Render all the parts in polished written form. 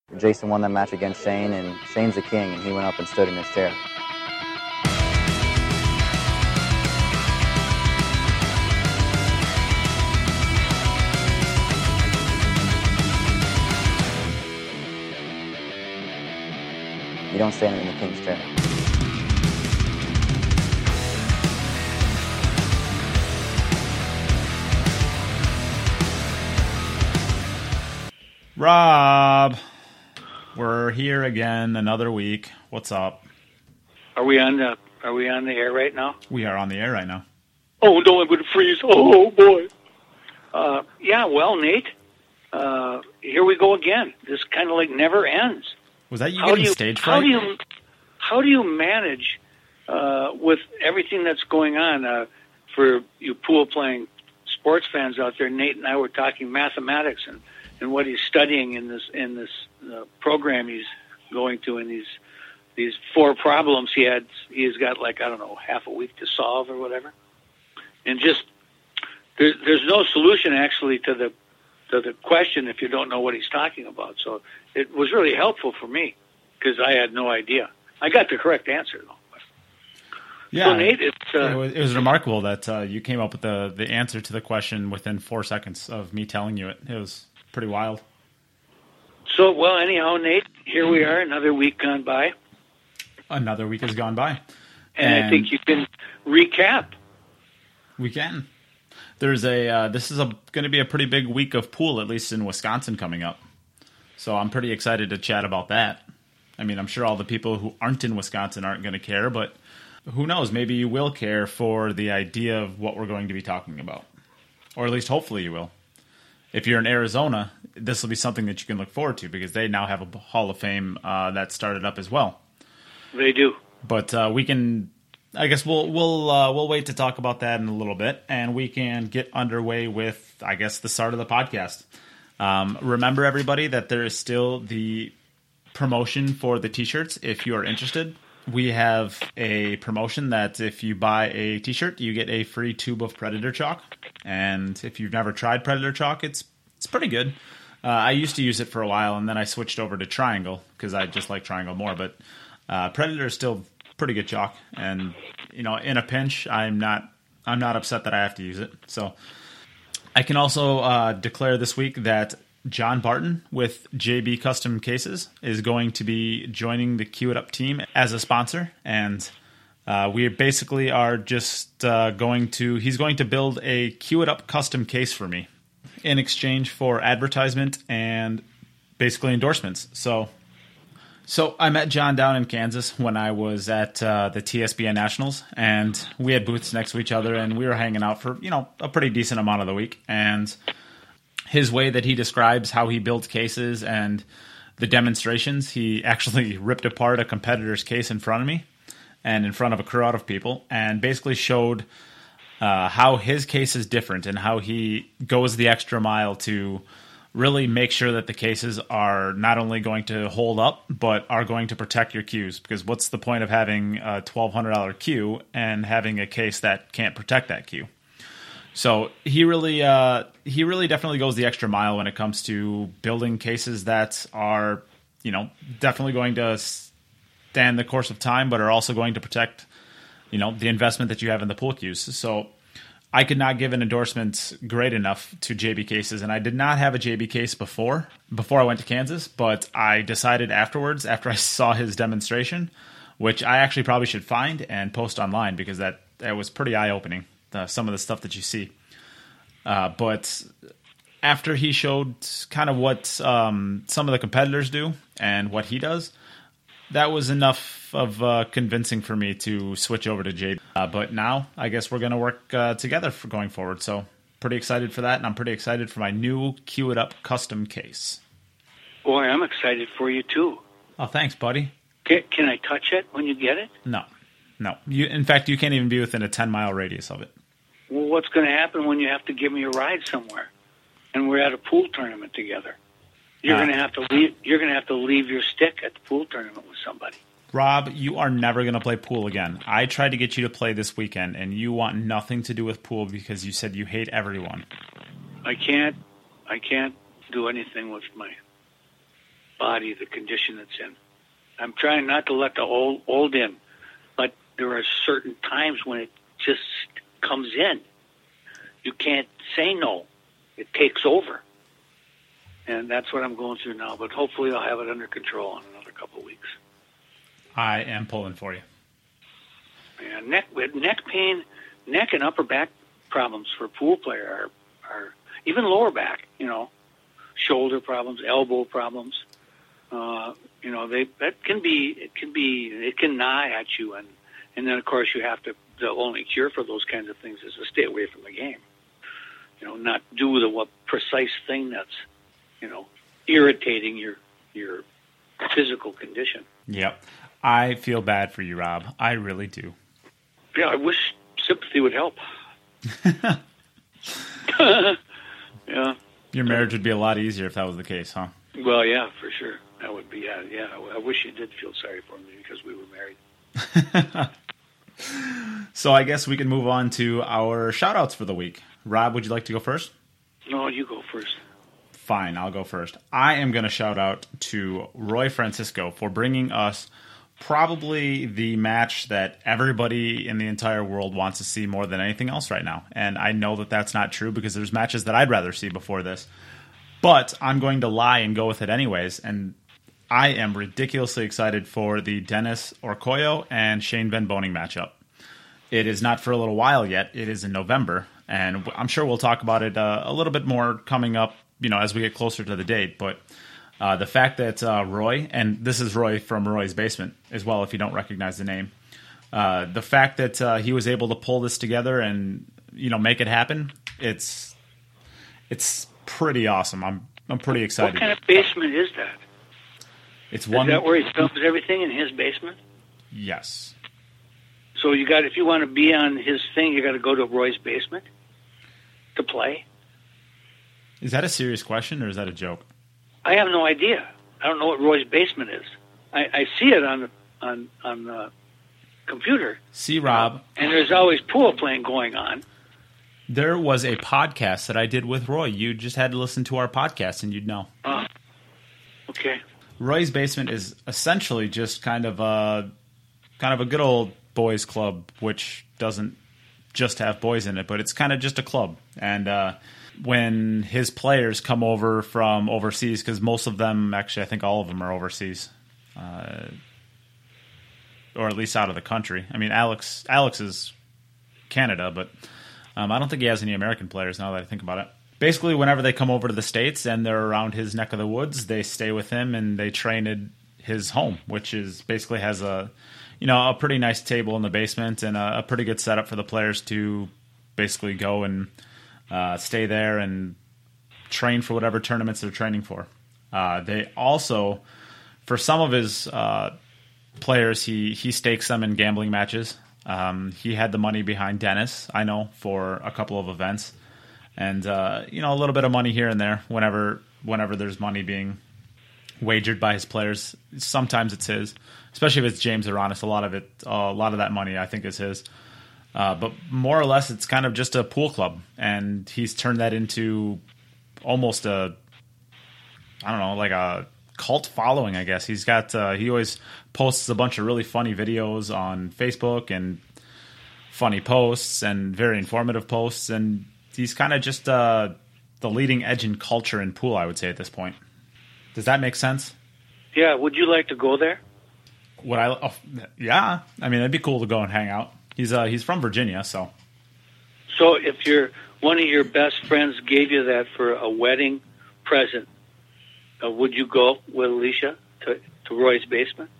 Jason won that match against Shane, and Shane's the king, and he went up and stood in his chair. You don't stand in the king's chair. Rob, we're here again, another week. What's up? Are we on the air right now? We are on the air right now. Oh no, I'm going to freeze. Oh boy. Yeah. Well, Nate, here we go again. This kind of like never ends. Was that you getting stage fright? How do you manage with everything that's going on for you pool playing sports fans out there? Nate and I were talking mathematics and what he's studying in this program he's going to, and these 4 problems he has got, like, I don't know, half a week to solve or whatever, and just there's no solution actually to the question if you don't know what he's talking about. So it was really helpful for me because I had no idea. I got the correct answer though. Yeah, so Nate, it was remarkable that you came up with the answer to the question within 4 seconds of me telling you it. It was pretty wild. So, well, anyhow, Nate, here we are, another week gone by. Another week has gone by. And I think you can recap. We can. There's this is going to be a pretty big week of pool, at least in Wisconsin, coming up. So I'm pretty excited to chat about that. I mean, I'm sure all the people who aren't in Wisconsin aren't going to care, but who knows? Maybe you will care for the idea of what we're going to be talking about. Or at least hopefully you will. If you're in Arizona, this will be something that you can look forward to because they now have a Hall of Fame that started up as well. They do. But we can, I guess we'll wait to talk about that in a little bit, and we can get underway with, I guess, the start of the podcast. Remember, everybody, that there is still the promotion for the T-shirts if you are interested. We have a promotion that if you buy a T-shirt, you get a free tube of Predator chalk. And if you've never tried Predator chalk, it's pretty good. I used to use it for a while, and then I switched over to Triangle because I just like Triangle more. But Predator is still pretty good chalk, and in a pinch, I'm not upset that I have to use it. So I can also declare this week that John Barton with JB Custom Cases is going to be joining the Cue It Up team as a sponsor, and we basically are just he's going to build a Cue It Up custom case for me in exchange for advertisement and basically endorsements. So I met John down in Kansas when I was at the TSBN Nationals, and we had booths next to each other, and we were hanging out for a pretty decent amount of the week. And his way that he describes how he builds cases and the demonstrations, he actually ripped apart a competitor's case in front of me and in front of a crowd of people, and basically showed how his case is different and how he goes the extra mile to really make sure that the cases are not only going to hold up, but are going to protect your cues. Because what's the point of having a $1,200 cue and having a case that can't protect that cue? So he really definitely goes the extra mile when it comes to building cases that are, definitely going to stand the course of time, but are also going to protect, the investment that you have in the pool cues. So I could not give an endorsement great enough to JB Cases, and I did not have a JB case before I went to Kansas, but I decided afterwards, after I saw his demonstration, which I actually probably should find and post online because that was pretty eye-opening, some of the stuff that you see. But after he showed kind of what some of the competitors do and what he does, that was enough of convincing for me to switch over to JB. But now I guess we're going to work together for going forward. So pretty excited for that, and I'm pretty excited for my new Cue It Up custom case. Boy, I'm excited for you too. Oh, thanks, buddy. Can I touch it when you get it? No. In fact, you can't even be within a 10-mile radius of it. Well, what's going to happen when you have to give me a ride somewhere, and we're at a pool tournament together? You're going to have to leave. You're going to have to leave your stick at the pool tournament with somebody. Rob, you are never going to play pool again. I tried to get you to play this weekend, and you want nothing to do with pool because you said you hate everyone. I can't do anything with body, the condition it's in. I'm trying not to let the old in, but there are certain times when it just comes in. You can't say no. It takes over. And that's what I'm going through now, but hopefully I'll have it under control in another couple of weeks. I am pulling for you. Yeah, neck pain, neck and upper back problems for a pool player are even lower back, shoulder problems, elbow problems. It can gnaw at you, and then of course you have to. The only cure for those kinds of things is to stay away from the game. Not do the precise thing that's irritating your physical condition. Yep, I feel bad for you, Rob. I really do. Yeah, I wish sympathy would help. Yeah. Your marriage would be a lot easier if that was the case, huh? Well, yeah, for sure. That would be, yeah. I wish you did feel sorry for me because we were married. So I guess we can move on to our shout-outs for the week. Rob, would you like to go first? No, you go first. Fine, I'll go first. I am going to shout out to Roy Francisco for bringing us probably the match that everybody in the entire world wants to see more than anything else right now. And I know that that's not true because there's matches that I'd rather see before this. But I'm going to lie and go with it anyways. And I am ridiculously excited for the Dennis Orcoyo and Shane Van Boening matchup. It is not for a little while yet. It is in November. And I'm sure we'll talk about it a little bit more coming up, as we get closer to the date. But the fact that Roy, and this is Roy from Roy's Basement as well, if you don't recognize the name, the fact that he was able to pull this together and make it happen, it's pretty awesome. I'm pretty excited. What kind of basement is that? It's one. Is that where he films everything, in his basement? Yes. So if you want to be on his thing, you got to go to Roy's Basement to play. Is that a serious question or is that a joke? I have no idea. I don't know what Roy's Basement is. I see it on the computer. See, Rob. And there's always pool playing going on. There was a podcast that I did with Roy. You just had to listen to our podcast and you'd know. Okay. Roy's Basement is essentially just kind of a good old boys club, which doesn't just have boys in it, but it's kind of just a club. And when his players come over from overseas, because most of them, actually, I think all of them are overseas, or at least out of the country. I mean, Alex is Canada, but I don't think he has any American players now that I think about it. Basically, whenever they come over to the States and they're around his neck of the woods, they stay with him and they train at his home, which is basically has a pretty nice table in the basement and a pretty good setup for the players to basically go and stay there and train for whatever tournaments they're training for. They also, for some of his players, he stakes them in gambling matches. He had the money behind Dennis, I know, for a couple of events. And, a little bit of money here and there whenever there's money being wagered by his players. Sometimes it's his, especially if it's James Aranis. A lot of that money I think is his. But more or less, it's kind of just a pool club, and he's turned that into almost like a cult following, I guess. He's got he always posts a bunch of really funny videos on Facebook and funny posts and very informative posts, and he's kind of just the leading edge in culture in pool, I would say, at this point. Does that make sense? Yeah. Would you like to go there? Yeah. I mean, it'd be cool to go and hang out. He's from Virginia, so. So if one of your best friends gave you that for a wedding present, would you go with Alicia to Roy's Basement?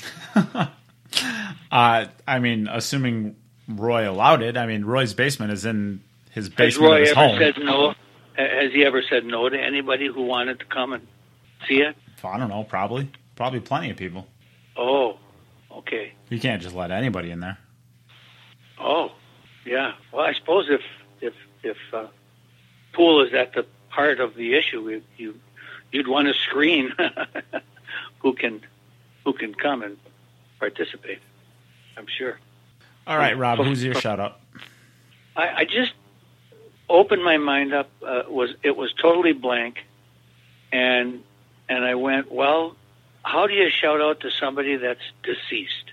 I mean, assuming Roy allowed it. I mean, Roy's Basement is in his basement of his home. Said no? Has he ever said no to anybody who wanted to come and see it? I don't know. Probably plenty of people. Oh, okay. You can't just let anybody in there. Oh, yeah. Well, I suppose if pool is at the heart of the issue, you'd want to screen who can come and participate. I'm sure. All right, Rob. Who's your shout out? I just opened my mind up. It was totally blank, and And I went, well, how do you shout out to somebody that's deceased?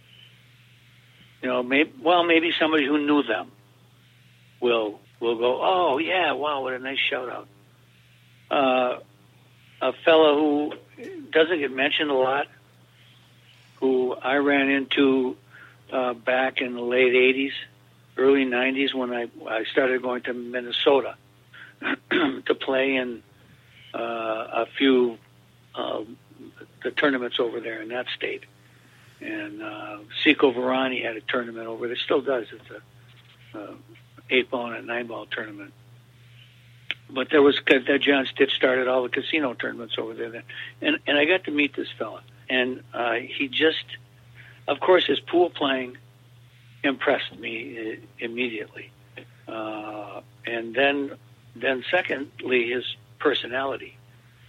Maybe somebody who knew them will go, oh, yeah, wow, what a nice shout out. A fellow who doesn't get mentioned a lot, who I ran into back in the late 80s, early 90s when I started going to Minnesota to play in a few the tournaments over there in that state. And Seco Varani had a tournament over there. Still does. It's a 8-ball and a 9-ball tournament. But there was that John Stitch started all the casino tournaments over there. And I got to meet this fella. And he just, of course, his pool playing impressed me immediately. And then secondly, his personality.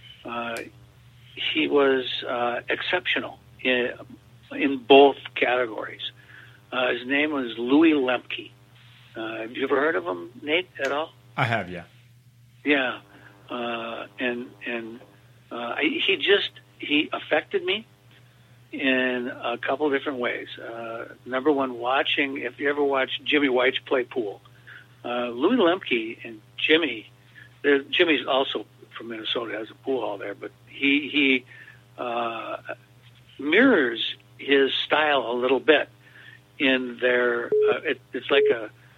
He was exceptional in both categories. His name was Louis Lemke. Have you ever heard of him, Nate, at all? I have, yeah. Yeah, he affected me in a couple of different ways. Number one, if you ever watch Jimmy White play pool, Louis Lemke and Jimmy's also from Minnesota, has a pool hall there, but he mirrors his style a little bit in their. It's like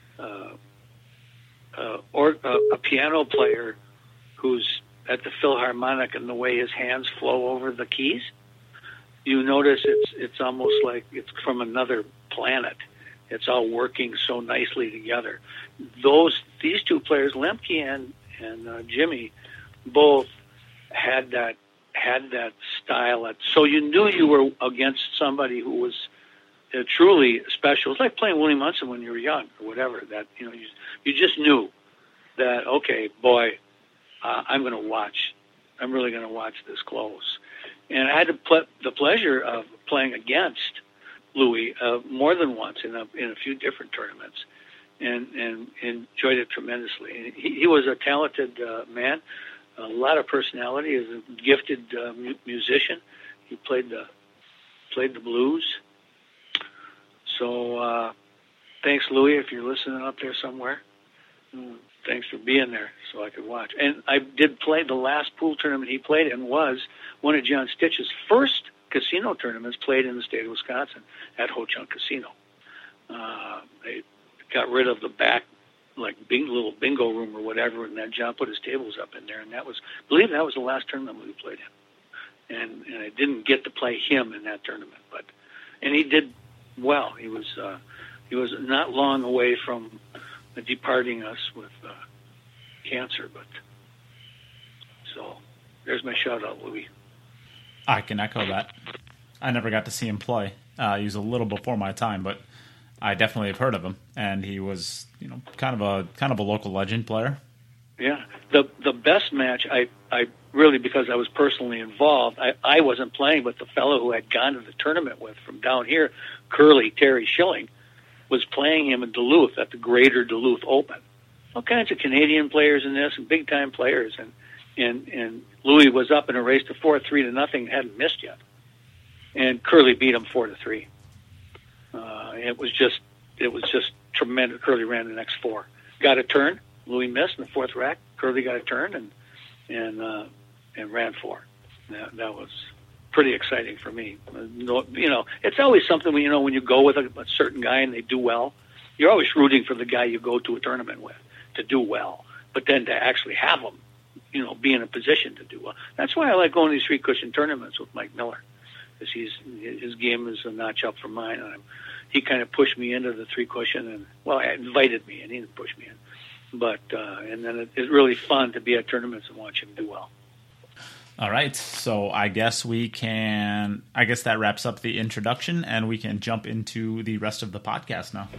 a piano player who's at the Philharmonic, and the way his hands flow over the keys, you notice it's almost like it's from another planet. It's all working so nicely together. These two players, Lemke and Jimmy, both had that style. So you knew you were against somebody who was truly special. It's like playing Willie Munson when you were young or whatever. That you just knew that, okay, boy, I'm going to watch. I'm really going to watch this close. And I had the pleasure of playing against Louis more than once in a few different tournaments, and enjoyed it tremendously. He was a talented man, a lot of personality. He was a gifted musician. He played the blues. So thanks, Louis, if you're listening up there somewhere. Thanks for being there so I could watch. And I did play the last pool tournament he played in was one of John Stitch's first casino tournaments played in the state of Wisconsin at Ho Chunk Casino. They got rid of the back, like little bingo room or whatever, and then John put his tables up in there, and I believe that was the last tournament we played in. And I didn't get to play him in that tournament, and he did well. He was not long away from departing us with cancer, but so there's my shout out, Louis. I can echo that. I never got to see him play. He was a little before my time, but I definitely have heard of him, and he was, kind of a local legend player. Yeah, the best match I really, because I was personally involved, I wasn't playing, but the fellow who had gone to the tournament with from down here, Terry Schilling, was playing him in Duluth at the Greater Duluth Open. All kinds of Canadian players in this and big time players, and Louis was up in a race to 4-3-0, hadn't missed yet, and Curly beat him 4-3. It was just tremendous. Curly ran the next four, got a turn. Louis missed in the fourth rack. Curly got a turn and ran four. That was pretty exciting for me. It's always something when you go with a certain guy and they do well, you're always rooting for the guy you go to a tournament with to do well. But then to actually have him, be in a position to do well. That's why I like going to these 3-cushion tournaments with Mike Miller, because his game is a notch up from mine. And he kind of pushed me into the 3-cushion, and invited me, and he didn't push me in. But and then it's really fun to be at tournaments and watch him do well. All right, so I guess that wraps up the introduction, and we can jump into the rest of the podcast now.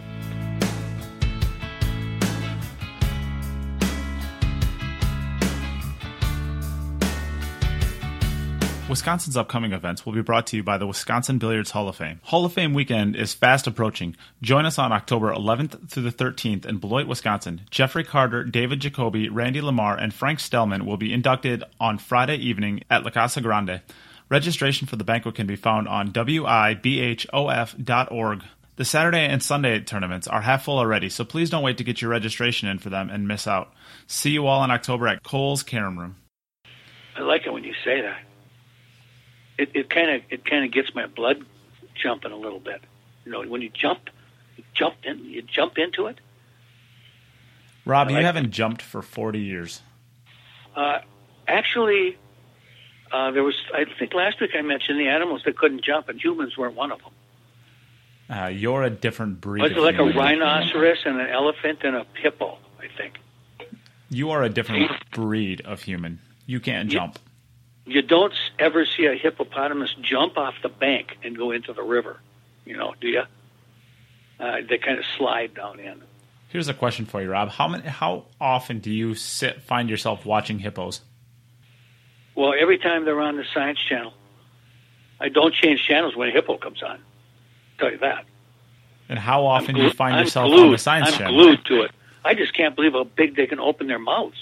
Wisconsin's upcoming events will be brought to you by the Wisconsin Billiards Hall of Fame. Hall of Fame weekend is fast approaching. Join us on October 11th through the 13th in Beloit, Wisconsin. Jeffrey Carter, David Jacoby, Randy Lamar, and Frank Stellman will be inducted on Friday evening at La Casa Grande. Registration for the banquet can be found on wibhof.org. The Saturday and Sunday tournaments are half full already, so please don't wait to get your registration in for them and miss out. See you all in October at Cole's Carom Room. I like it when you say that. It kind of gets my blood jumping a little bit. You know, when you jump into it. Rob, you haven't jumped for 40 years. Actually, there was. I think last week I mentioned the animals that couldn't jump, and humans weren't one of them. You're a different breed. Was it like a rhinoceros and an elephant and a hippo? I think. You are a different breed of human. You can't jump. You don't ever see a hippopotamus jump off the bank and go into the river, do you? They kind of slide down in. Here's a question for you, Rob. How often do you find yourself watching hippos? Well, every time they're on the Science Channel. I don't change channels when a hippo comes on. I'll tell you that. And how often do you find yourself glued. on the Science Channel? I'm glued to it. I just can't believe how big they can open their mouths.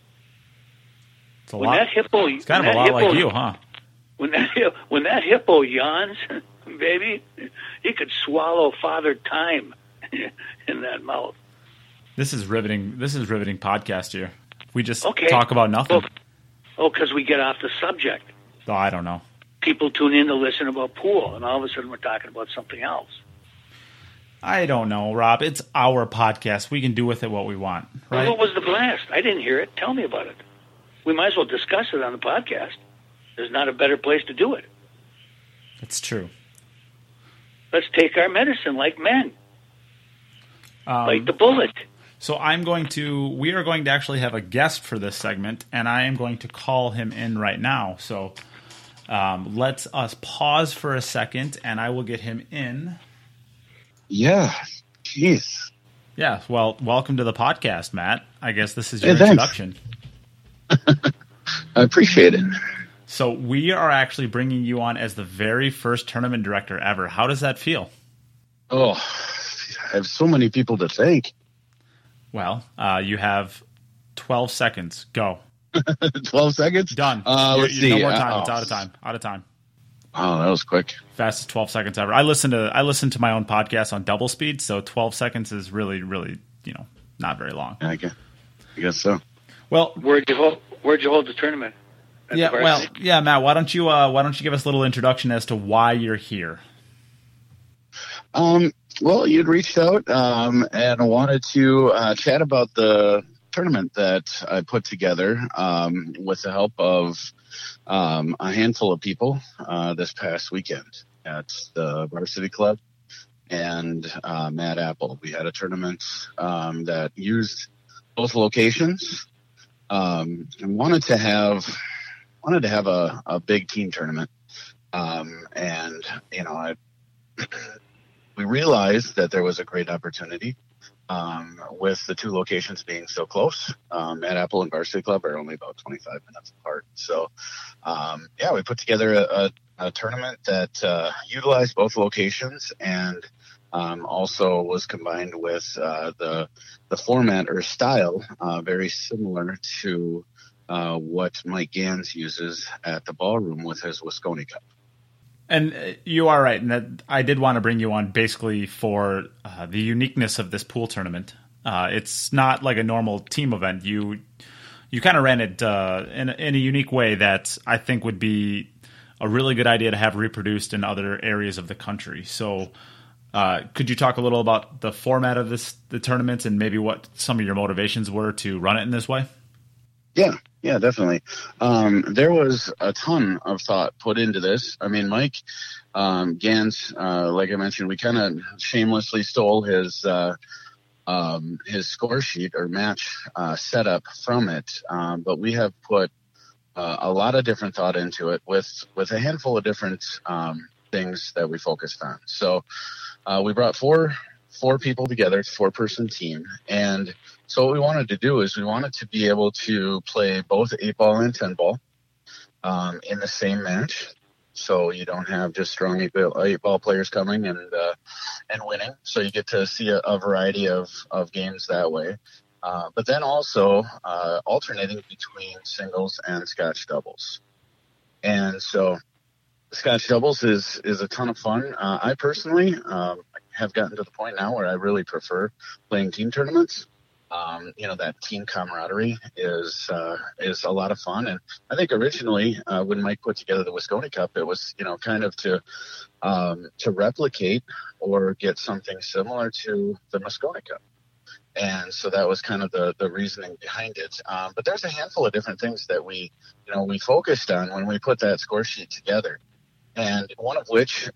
It's a lot. That hippo, it's kind of a lot like you, huh? When that hippo yawns, baby, he could swallow Father Time in that mouth. This is riveting. This is riveting podcast here. We just talk about nothing. Because we get off the subject. Oh, I don't know. People tune in to listen about pool, and all of a sudden we're talking about something else. I don't know, Rob. It's our podcast. We can do with it what we want, right? Well, what was the blast? I didn't hear it. Tell me about it. We might as well discuss it on the podcast. There's not a better place to do it. It's true. Let's take our medicine like men. Bite the bullet. So we are going to actually have a guest for this segment, and I am going to call him in right now. So let's us pause for a second, and I will get him in. Yeah. Jeez. Yeah. Well, welcome to the podcast, Matt. I guess this is your introduction. I appreciate it. So we are actually bringing you on as the very first tournament director ever. How does that feel? Oh, I have so many people to thank. Well, you have 12 seconds. Go. 12 seconds? Done. Let's see. No more time. It's out of time. Out of time. Oh, that was quick. Fastest 12 seconds ever. I listen to my own podcast on double speed, so 12 seconds is really, really, not very long. I guess so. Well, where'd you hold the tournament? Matt, why don't you give us a little introduction as to why you're here? Well, you'd reached out and wanted to chat about the tournament that I put together with the help of a handful of people this past weekend at the Varsity Club and Mad Apple. We had a tournament that used both locations. And wanted to have a big team tournament, and we realized that there was a great opportunity with the two locations being so close. Mad Apple and Varsity Club are only about 25 minutes apart, so we put together a tournament that utilized both locations and also was combined with the format or style very similar to what Mike Gans uses at the ballroom with his Wisconsin Cup. And you are right in that I did want to bring you on basically for the uniqueness of this pool tournament. It's not like a normal team event. You kind of ran it in a unique way that I think would be a really good idea to have reproduced in other areas of the country. So could you talk a little about the format of the tournament and maybe what some of your motivations were to run it in this way? Yeah, definitely. There was a ton of thought put into this. I mean, Mike Gans, like I mentioned, we kind of shamelessly stole his score sheet or match setup from it, but we have put a lot of different thought into it with a handful of different things that we focused on. So we brought four people together. It's a 4-person team, and so what we wanted to do is we wanted to be able to play both 8-ball and 10-ball. in the same match. So you don't have just strong eight ball players coming and winning. So you get to see a variety of games that way. But then also alternating between singles and Scotch doubles. And so Scotch doubles is a ton of fun. I personally have gotten to the point now where I really prefer playing team tournaments. That team camaraderie is a lot of fun. And I think originally when Mike put together the Wisconsin Cup, it was, kind of to replicate or get something similar to the Mosconi Cup. And so that was kind of the reasoning behind it. But there's a handful of different things that we focused on when we put that score sheet together. And one of which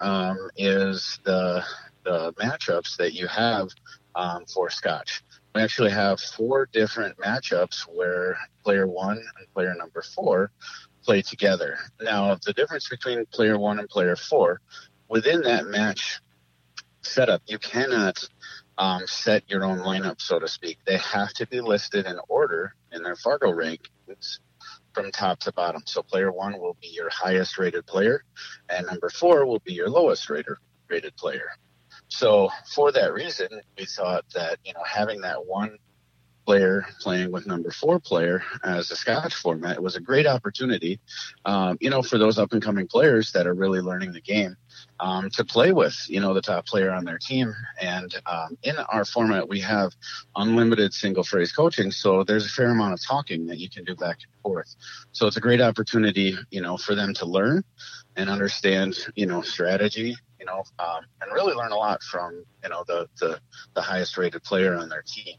is the matchups that you have for Scotch. We actually have 4 different matchups where player 1 and player number 4 play together. Now, the difference between player 1 and player 4, within that match setup, you cannot set your own lineup, so to speak. They have to be listed in order in their Fargo rankings from top to bottom. So player 1 will be your highest rated player, and number 4 will be your lowest rated player. So for that reason, we thought that, having that one player playing with number 4 player as a Scotch format was a great opportunity, for those up and coming players that are really learning the game, to play with, the top player on their team. And in our format, we have unlimited single phrase coaching. So there's a fair amount of talking that you can do back and forth. So it's a great opportunity, for them to learn and understand, strategy, and really learn a lot from, the highest rated player on their team.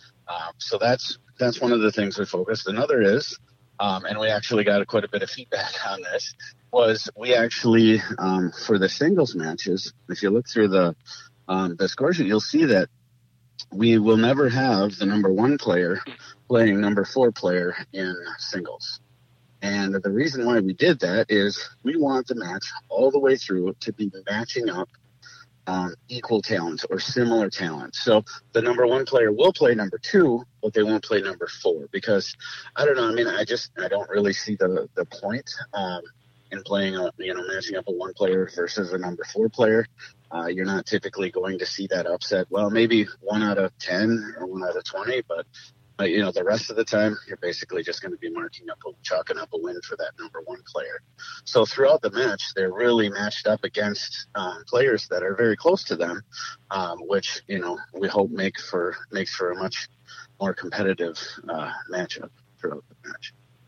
So that's one of the things we focused. Another is, and we actually got quite a bit of feedback on this, was we actually, for the singles matches, if you look through the score sheet, you'll see that we will never have the number 1 player playing number 4 player in singles. And the reason why we did that is we want the match all the way through to be matching up equal talent or similar talent. So the number 1 player will play number 2, but they won't play number 4 because I don't know. I mean, I don't really see the point in playing matching up a 1 player versus a number 4 player. You're not typically going to see that upset. Well, maybe 1 out of 10 or 1 out of 20, but the rest of the time, you're basically just going to be chalking up a win for that number 1 player. So throughout the match, they're really matched up against players that are very close to them, which, we hope makes for a much more competitive matchup throughout the match.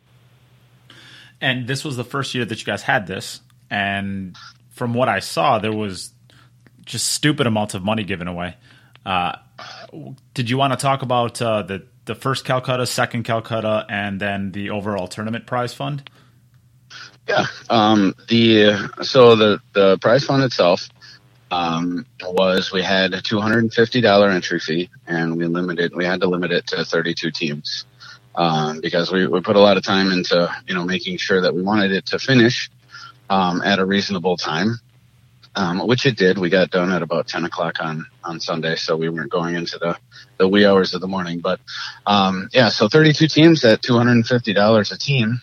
And this was the first year that you guys had this. And from what I saw, there was just stupid amounts of money given away. Did you want to talk about the first Calcutta, second Calcutta, and then the overall tournament prize fund? Yeah. The prize fund itself was we had a $250 entry fee, and we had to limit it to 32 teams because we put a lot of time into making sure that we wanted it to finish at a reasonable time. Which it did. We got done at about 10 o'clock on Sunday, so we weren't going into the wee hours of the morning. But, so 32 teams at $250 a team.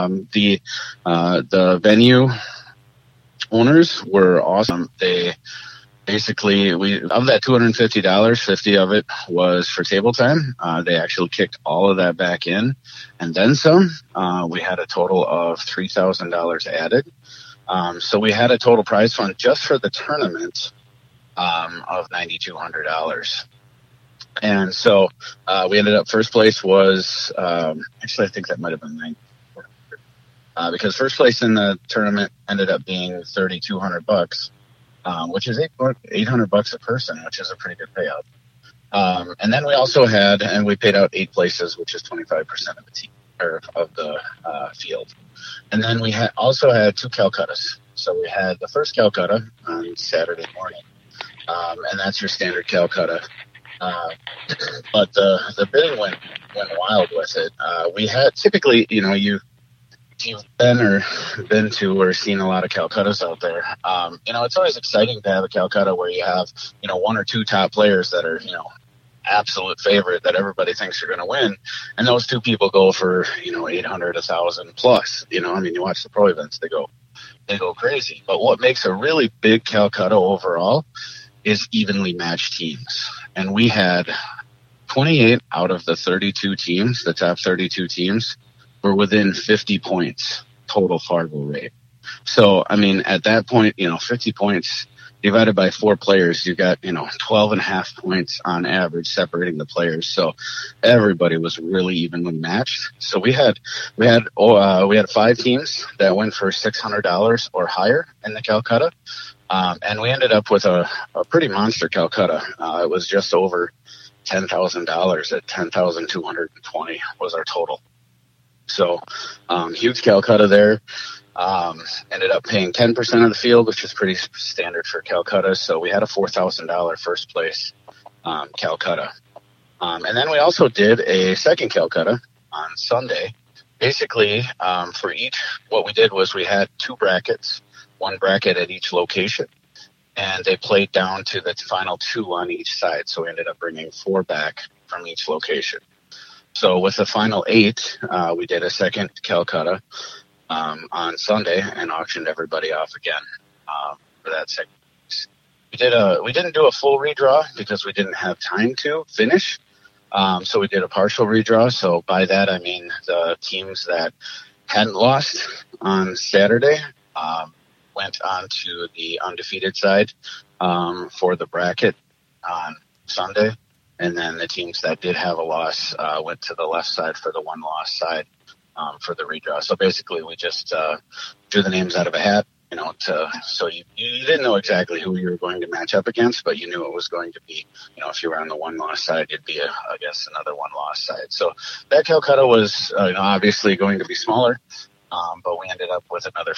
The venue owners were awesome. They basically, of that $250, 50 of it was for table time. They actually kicked all of that back in and then some. We had a total of $3,000 added. So we had a total prize fund just for the tournament of $9,200. And so we ended up, first place was, actually I think that might have been $9,400. Because first place in the tournament ended up being $3,200, which is $800 a person, which is a pretty good payout. And then we also had, and we paid out 8 places, which is 25% of the team or of the field. And then we also had 2 Calcuttas. So we had the first Calcutta on Saturday morning, and that's your standard Calcutta. But the bidding went wild with it. We had typically, you've been to or seen a lot of Calcuttas out there. It's always exciting to have a Calcutta where you have 1 or 2 top players that are absolute favorite that everybody thinks are going to win, and those two people go for 800, 1,000 plus. You watch the pro events, they go crazy. But what makes a really big Calcutta overall is evenly matched teams, and we had 28 out of the 32 teams, the top 32 teams, were within 50 points total Fargo rate. So, at that point, 50 points divided by 4 players, you got, 12 and a half points on average separating the players. So everybody was really evenly matched. So we had 5 teams that went for $600 or higher in the Calcutta. And we ended up with a pretty monster Calcutta. It was just over $10,000 at 10,220 was our total. So, huge Calcutta there. Ended up paying 10% of the field, which is pretty standard for Calcutta. So we had a $4,000 first place Calcutta. And then we also did a second Calcutta on Sunday. Basically, for each, what we did was we had 2 brackets, 1 bracket at each location. And they played down to the final 2 on each side. So we ended up bringing 4 back from each location. So with the final 8, we did a second Calcutta on Sunday and auctioned everybody off again for that second. We didn't do a full redraw because we didn't have time to finish. So we did a partial redraw. So by that, I mean the teams that hadn't lost on Saturday went on to the undefeated side for the bracket on Sunday. And then the teams that did have a loss went to the left side for the 1 loss side for the redraw. So basically we just drew the names out of a hat, so you didn't know exactly who you were going to match up against, but you knew it was going to be, if you were on the 1 loss side, it'd be, I guess, another 1 loss side. So that Calcutta was, obviously going to be smaller. But we ended up with another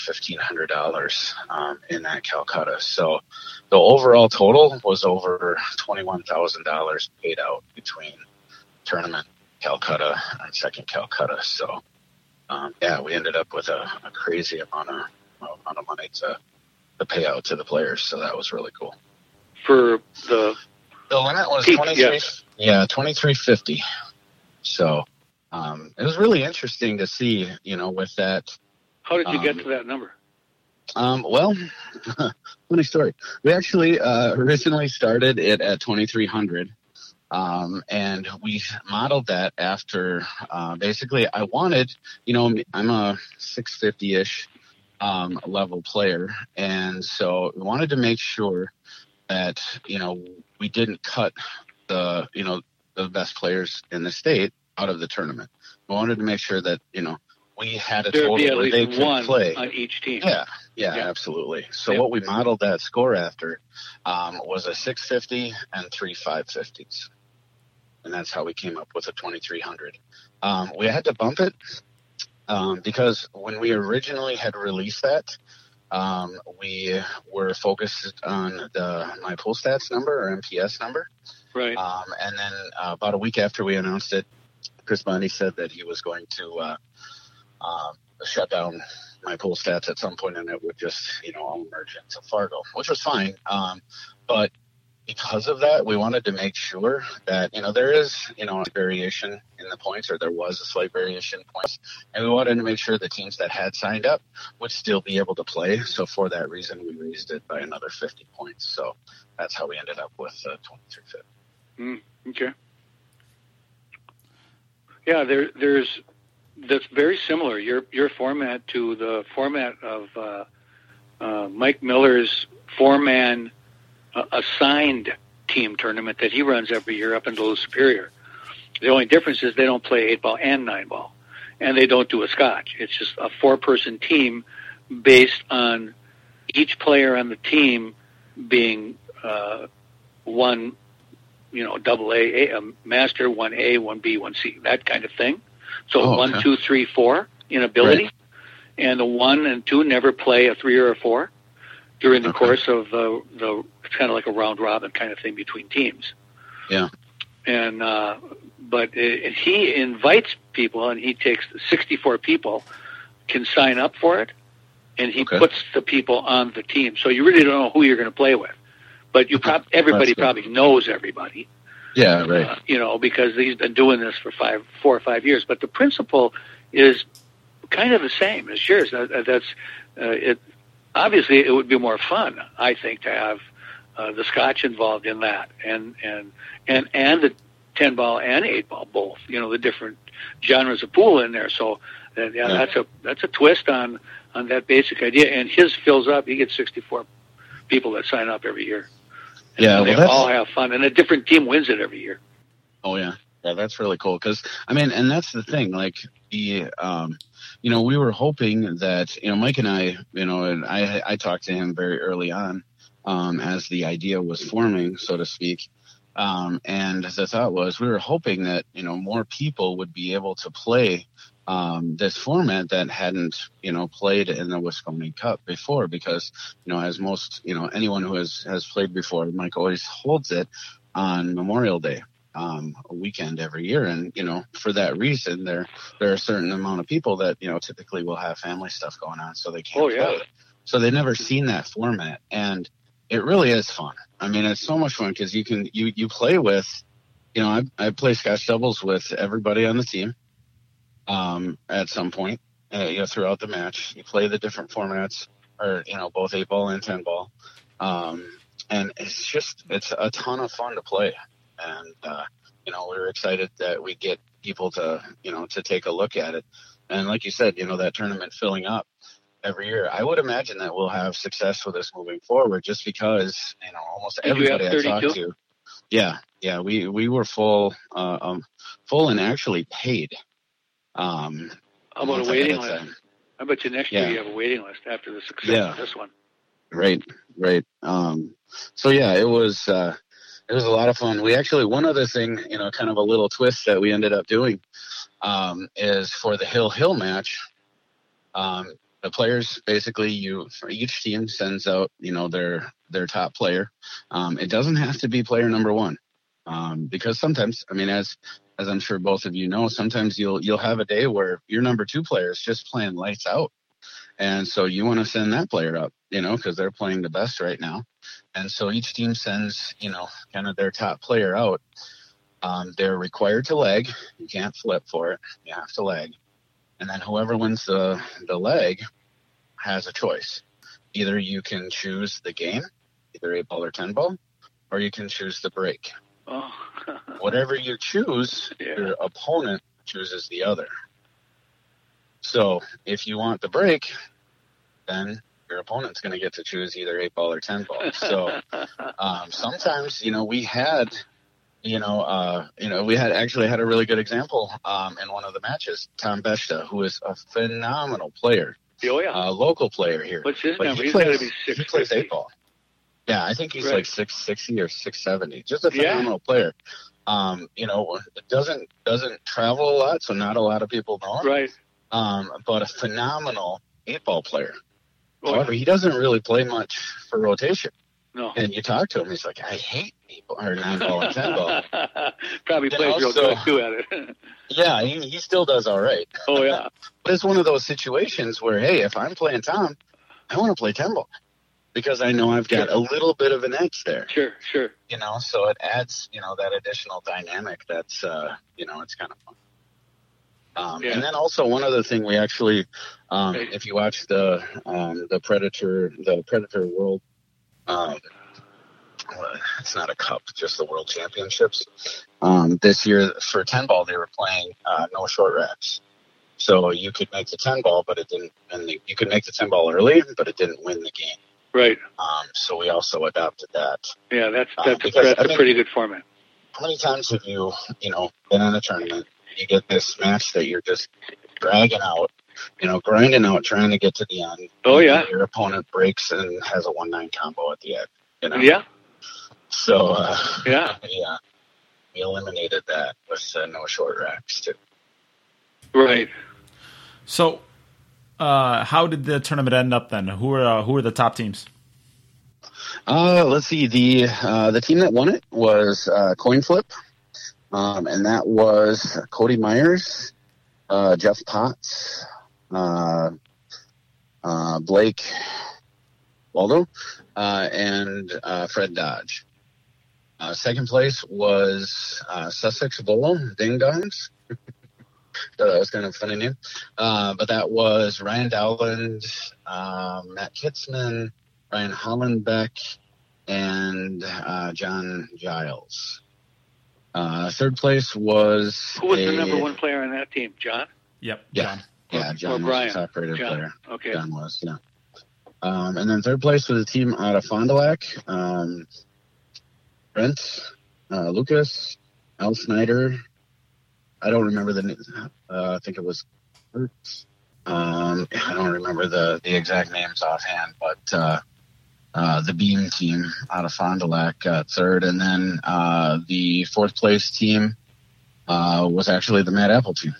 $1,500 in that Calcutta. So the overall total was over $21,000 paid out between tournament Calcutta and second Calcutta. So we ended up with a crazy amount of money to pay out to the players. So that was really cool. For the limit was $23.50. So. It was really interesting to see, with that. How did you get to that number? Well, funny story. We actually originally started it at 2,300, and we modeled that after basically I wanted, I'm a 650-ish level player, and so we wanted to make sure that we didn't cut the best players in the state out of the tournament. We wanted to make sure that, we had a total where they could play on each team. Yeah, absolutely. So what we modeled that score after was a 650 and 3 550s. And that's how we came up with a 2,300. We had to bump it because when we originally had released that, we were focused on the My Pool Stats number or MPS number. Right. And then about a week after we announced it, Chris Bondi said that he was going to shut down My Pool Stats at some point, and it would just, all merge into Fargo, which was fine. But because of that, we wanted to make sure that, there is, a variation in the points, or there was a slight variation in points. And we wanted to make sure the teams that had signed up would still be able to play. So for that reason, we raised it by another 50 points. So that's how we ended up with 2,350. Okay. Yeah, there's that's very similar. Your format to the format of Mike Miller's 4-man assigned team tournament that he runs every year up in Little Superior. The only difference is they don't play 8-ball and 9-ball, and they don't do a scotch. It's just a 4-person team based on each player on the team being one. Double A, a master, 1A, 1B, 1C, that kind of thing. So 1, 2, 3, 4 in ability. Right. And the 1 and 2 never play a 3 or a 4 during the course of the it's kind of like a round robin kind of thing between teams. Yeah. And, but he invites people, and he takes 64 people can sign up for it, and he puts the people on the team. So you really don't know who you're going to play with. But everybody probably knows everybody. Yeah, right. Because he's been doing this for 4 or 5 years. But the principle is kind of the same as yours. That's it. Obviously, it would be more fun, I think, to have the Scotch involved in that, and the 10-ball and 8-ball both. The different genres of pool in there. So that's a twist on that basic idea. And his fills up. He gets 64 people that sign up every year. And they all have fun, and a different team wins it every year. Oh yeah, that's really cool. Because and that's the thing. Like we were hoping that Mike and I, and I talked to him very early on, as the idea was forming, so to speak. And the thought was we were hoping that more people would be able to play this format that hadn't played in the Wisconsin Cup before, because as most anyone who has played before, Mike always holds it on Memorial Day, a weekend every year, and for that reason there are a certain amount of people that typically will have family stuff going on, so they can't play. So they've never seen that format, and it really is fun. It's so much fun because you play with I play Scotch doubles with everybody on the team. At some point, throughout the match, you play the different formats, or both 8-ball and 10-ball, and it's a ton of fun to play. And we were excited that we get people to to take a look at it. And like you said, that tournament filling up every year, I would imagine that we'll have success with this moving forward, just because almost everybody I talked to. Yeah, we were full and actually paid. How about a waiting list? I bet you next year you have a waiting list after the success of this one. Right. So it was a lot of fun. We actually, one other thing, kind of a little twist that we ended up doing, is for the Hill match. The players basically, for each team sends out their top player. It doesn't have to be player number one, because sometimes, as I'm sure both of you know, sometimes you'll have a day where your number 2 player is just playing lights out. And so you want to send that player up, because they're playing the best right now. And so each team sends, kind of their top player out. They're required to leg. You can't flip for it. You have to leg. And then whoever wins the leg has a choice. Either you can choose the game, either 8-ball or 10-ball, or you can choose the break. Oh. Whatever you choose, your opponent chooses the other. So if you want the break, then your opponent's going to get to choose either 8-ball or 10-ball. So sometimes, we had had a really good example in one of the matches. Tom Beshta, who is a phenomenal player, local player here. What's his number? He plays 8-ball. Yeah, I think he's like 660 or 670. Just a phenomenal player. Doesn't travel a lot, so not a lot of people know him. Right. But a phenomenal 8-ball player. However, he doesn't really play much for rotation. No. And you talk to him, he's like, I hate 8-ball or 9-ball and 10-ball. Probably plays real good too at it. Yeah, he still does all right. Oh yeah. But it's one of those situations where, hey, if I'm playing Tom, I want to play 10-ball. Because I know I've got a little bit of an edge there. Sure. So it adds, that additional dynamic that's, it's kind of fun. And then also one other thing we actually, if you watch the Predator World, it's not a cup, just the World Championships. This year for 10-ball, they were playing no short racks. So you could make the 10-ball, but it didn't, and you could make the 10-ball early, but it didn't win the game. Right. So we also adopted that. Yeah, that's a pretty good format. How many times have you, been in a tournament, you get this match that you're just dragging out, grinding out, trying to get to the end. Oh, yeah. Your opponent breaks and has a 1-9 combo at the end, Yeah. So, we eliminated that with no short racks, too. Right. So, how did the tournament end up then? Who are the top teams? Let's see. The team that won it was Coin Flip, and that was Cody Myers, Jeff Potts, Blake Waldo, and Fred Dodge. Second place was Sussex Bowl Ding Dongs. So that was kind of a funny name. But that was Ryan Dowland, Matt Kitzman, Ryan Hollenbeck, and John Giles. Third place was... Who was the number one player on that team? John? Yep. Yeah. John. Yeah, John was Brian. the top-rated John. player. Okay. John was, yeah. And then third place was a team out of Fond du Lac. Brent, Lucas, Al Snyder. I don't remember the name. I think it was Kurt. I don't remember the exact names offhand, but the Beam team out of Fond du Lac got third. And then the fourth place team was actually the Mad Apple team.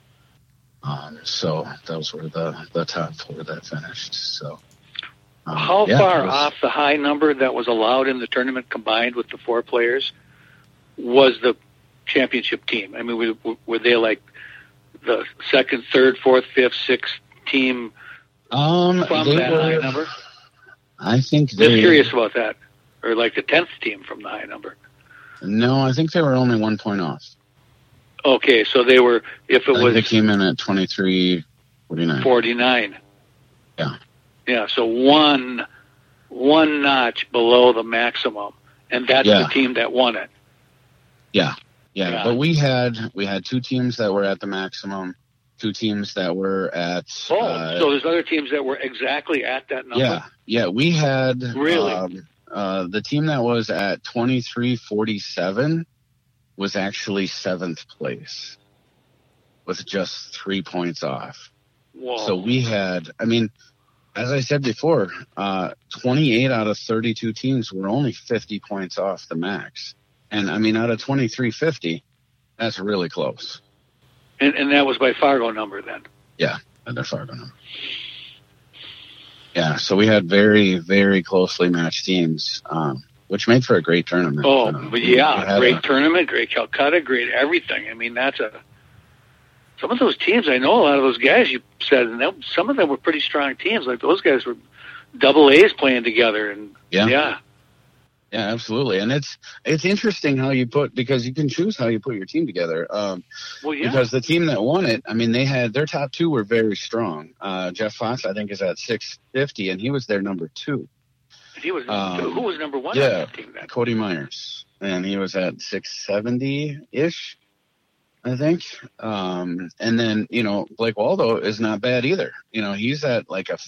So those were the top four that finished. So how far off the high number that was allowed in the tournament combined with the four players was the championship team? I mean, were they like the second, third, fourth, fifth, sixth team from that high number? I think Just curious about that. Or like the 10th team from the high number. No, I think they were only 1 point off. Okay, so they were, if it was... They came in at 23.49. 49. Yeah. Yeah, so one notch below the maximum, and that's the team that won it. Yeah. But we had two teams that were at the maximum, two teams that were at... so there's other teams that were exactly at that number? Yeah, we had... Really? The team that was at 23.47 was actually 7th place with just 3 points off. Whoa. So we had, I mean, as I said before, 28 out of 32 teams were only 50 points off the max. And I mean, out of 2350, that's really close. And that was by Fargo number then? Yeah, by their Fargo number. Yeah, so we had very, very closely matched teams, which made for a great tournament. Great tournament, great Calcutta, great everything. I mean, some of those teams, I know a lot of those guys you said, and some of them were pretty strong teams. Like those guys were double A's playing together. And yeah, absolutely. And it's interesting how you because you can choose how you put your team together. Because the team that won it, I mean, they had their top two were very strong. Jeff Fox, I think, is at 650, and he was their number 2. He was who was number 1 on that team then? Cody Myers, and he was at 670-ish, I think. And then, Blake Waldo is not bad either. He's at like a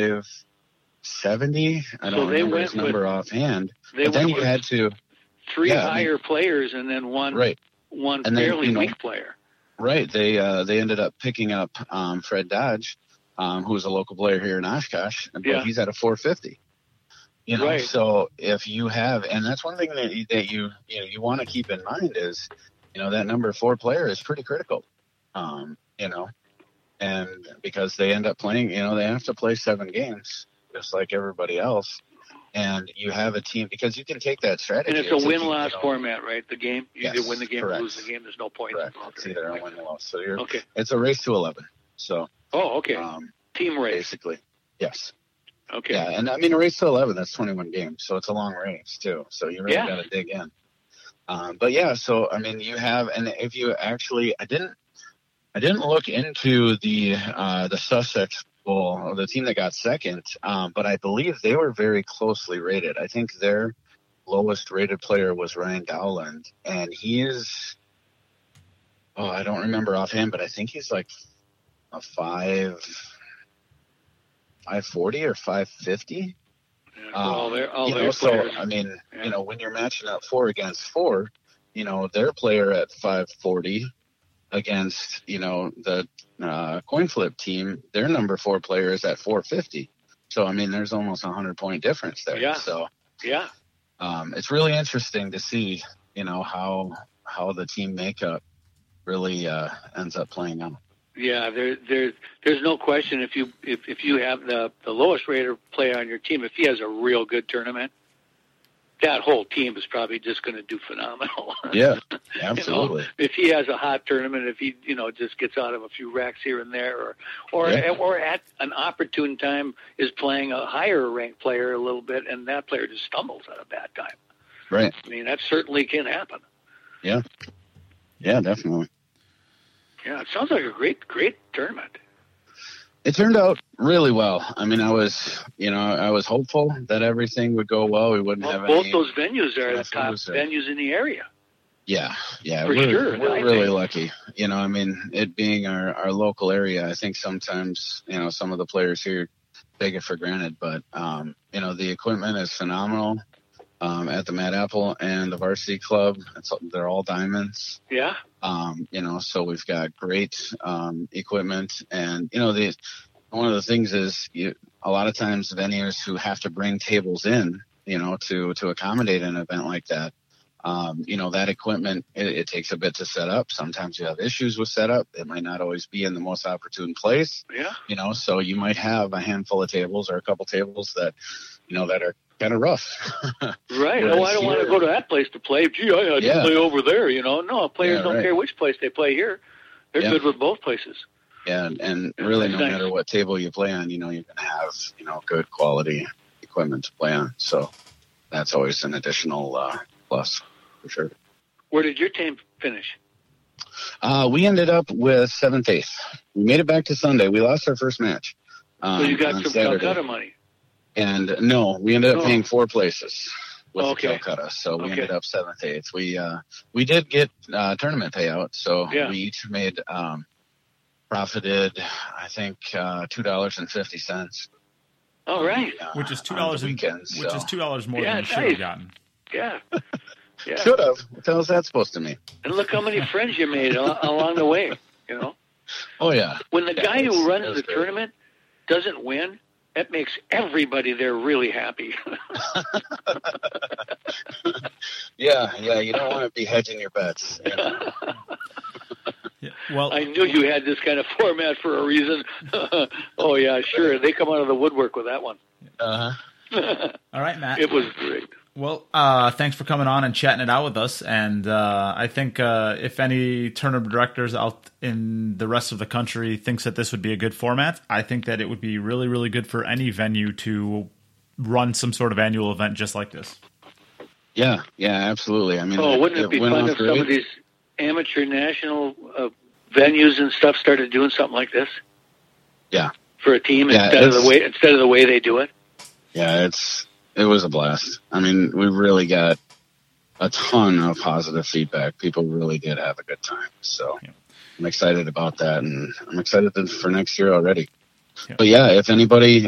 570. I don't remember his number offhand. But then you had to... 3 higher players and then one fairly weak player. Right. They ended up picking up Fred Dodge, who's a local player here in Oshkosh, but he's at a 450. So if you have, and that's one thing that you want to keep in mind is, that number 4 player is pretty critical, and because they end up playing, they have to play 7 games just like everybody else. And you have a team, because you can take that strategy. And it's a win-loss format, right? The game, you either win the game correct. or lose the game. There's no point. Correct. It's either a win or loss. So it's a race to 11. So. Oh, okay. Team race. Basically, yes. Okay. Yeah, and I mean, a race to 11, that's 21 games, so it's a long race too. So you really got to dig in. So I mean, you have, and if you actually, I didn't look into the Sussex Bowl, or the team that got second, but I believe they were very closely rated. I think their lowest rated player was Ryan Dowland, and he is, I don't remember offhand, but I think he's like a 540 or 550. So I mean, when you're matching up 4 against 4, their player at 540 against the coin flip team, their number 4 player is at 450. So I mean, there's almost 100-point difference there. Yeah. So it's really interesting to see how the team makeup really ends up playing out. Yeah, there's no question if you have the lowest rated player on your team, if he has a real good tournament, that whole team is probably just going to do phenomenal. Yeah, absolutely. If he has a hot tournament, if he just gets out of a few racks here and there, or at an opportune time is playing a higher ranked player a little bit, and that player just stumbles at a bad time. Right. I mean, that certainly can happen. Yeah. Yeah, definitely. Yeah, it sounds like a great tournament. It turned out really well. I mean, I was hopeful that everything would go well. We wouldn't have both any. Those venues are the top venues in the area. Yeah, For sure. We're really lucky. I mean, it being our local area, I think sometimes, some of the players here take it for granted, but, the equipment is phenomenal. At the Mad Apple and the Varsity Club, they're all diamonds. Yeah. So we've got great equipment, and one of the things is a lot of times venues who have to bring tables in, to accommodate an event like that. That equipment, it takes a bit to set up. Sometimes you have issues with setup. It might not always be in the most opportune place. Yeah. So you might have a handful of tables or a couple tables that, that are kind of rough. Right. Oh, I don't want to go to that place to play. Gee, I had to play over there, No, players don't care which place they play here. They're good with both places. Yeah, and really no matter what table you play on, you're going to have, good quality equipment to play on. So that's always an additional plus for sure. Where did your team finish? We ended up with 7th, 8th. We made it back to Sunday. We lost our first match. So you got some Calcutta money. And no, we ended up paying 4 places with Calcutta. So we ended up 7th, 8th. We did get tournament payout. So we each made profited, I think, $2.50. All right. Which is $2 which is $2 more than you should have gotten. Yeah. Yeah. Should have. What the hell is that supposed to mean? And look how many friends you made along the way, Oh, yeah. When the guy who runs the tournament doesn't win, that makes everybody there really happy. Yeah, you don't want to be hedging your bets. Yeah, well, I knew you had this kind of format for a reason. Oh, yeah, sure. They come out of the woodwork with that one. Uh-huh. All right, Matt. It was great. Well, thanks for coming on and chatting it out with us. And I think if any tournament directors out in the rest of the country thinks that this would be a good format, I think that it would be really, really good for any venue to run some sort of annual event just like this. Yeah, absolutely. I mean, wouldn't it be fun if some of these amateur national venues and stuff started doing something like this? Yeah, for a team instead of the way they do it. Yeah, it was a blast. I mean, we really got a ton of positive feedback. People really did have a good time. So I'm excited about that, and I'm excited for next year already. Yeah. But yeah, if anybody